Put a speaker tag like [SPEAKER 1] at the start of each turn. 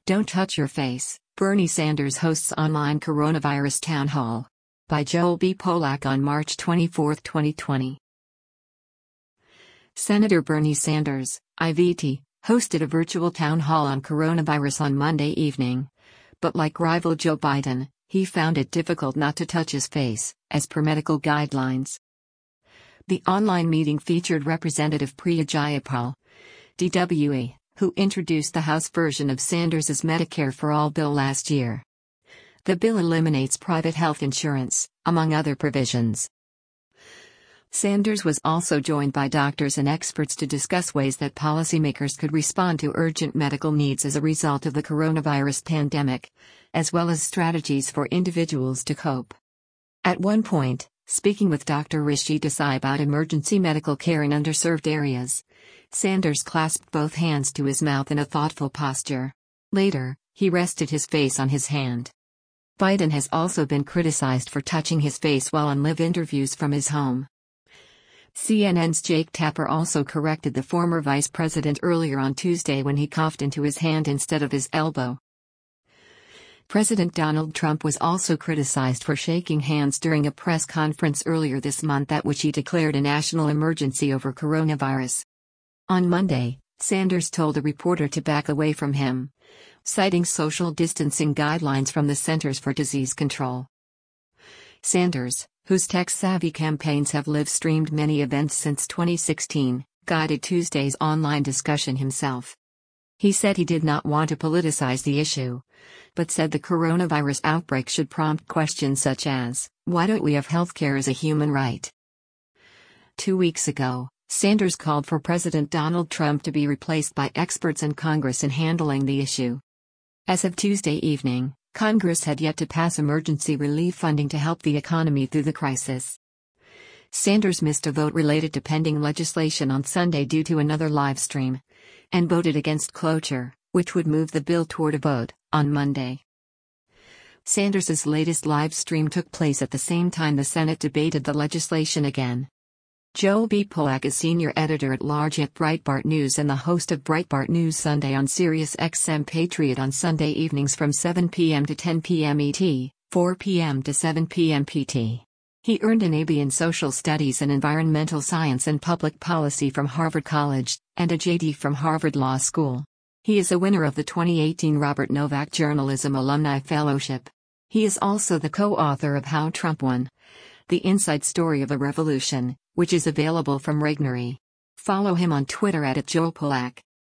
[SPEAKER 1] Don't touch your face. Bernie Sanders hosts online coronavirus town hall. By Joel B. Polak on March 24, 2020. Senator Bernie Sanders, IVT, hosted a virtual town hall on coronavirus on Monday evening. But like rival Joe Biden, he found it difficult not to touch his face, as per medical guidelines. The online meeting featured Representative Priya Jayapal, DWE, who introduced the House version of Sanders' Medicare for All bill last year. The bill eliminates private health insurance, among other provisions. Sanders was also joined by doctors and experts to discuss ways that policymakers could respond to urgent medical needs as a result of the coronavirus pandemic, as well as strategies for individuals to cope. At one point, speaking with Dr. Rishi Desai about emergency medical care in underserved areas, Sanders clasped both hands to his mouth in a thoughtful posture. Later, he rested his face on his hand. Biden has also been criticized for touching his face while on live interviews from his home. CNN's Jake Tapper also corrected the former vice president earlier on Tuesday when he coughed into his hand instead of his elbow. President Donald Trump was also criticized for shaking hands during a press conference earlier this month at which he declared a national emergency over coronavirus. On Monday, Sanders told a reporter to back away from him, citing social distancing guidelines from the Centers for Disease Control. Sanders, whose tech-savvy campaigns have live-streamed many events since 2016, guided Tuesday's online discussion himself. He said he did not want to politicize the issue, but said the coronavirus outbreak should prompt questions such as, why don't we have healthcare as a human right? 2 weeks ago, Sanders called for President Donald Trump to be replaced by experts in Congress in handling the issue. As of Tuesday evening, Congress had yet to pass emergency relief funding to help the economy through the crisis. Sanders missed a vote related to pending legislation on Sunday due to another live stream, and voted against cloture, which would move the bill toward a vote on Monday. Sanders's latest live stream took place at the same time the Senate debated the legislation again. Joel B. Polak is senior editor-at-large at Breitbart News and the host of Breitbart News Sunday on Sirius XM Patriot on Sunday evenings from 7 p.m. to 10 p.m. ET, 4 p.m. to 7 p.m. PT. He earned an AB in Social Studies and Environmental Science and Public Policy from Harvard College, and a JD from Harvard Law School. He is a winner of the 2018 Robert Novak Journalism Alumni Fellowship. He is also the co-author of How Trump Won: The Inside Story of a Revolution, which is available from Regnery. Follow him on Twitter @JoelPolak.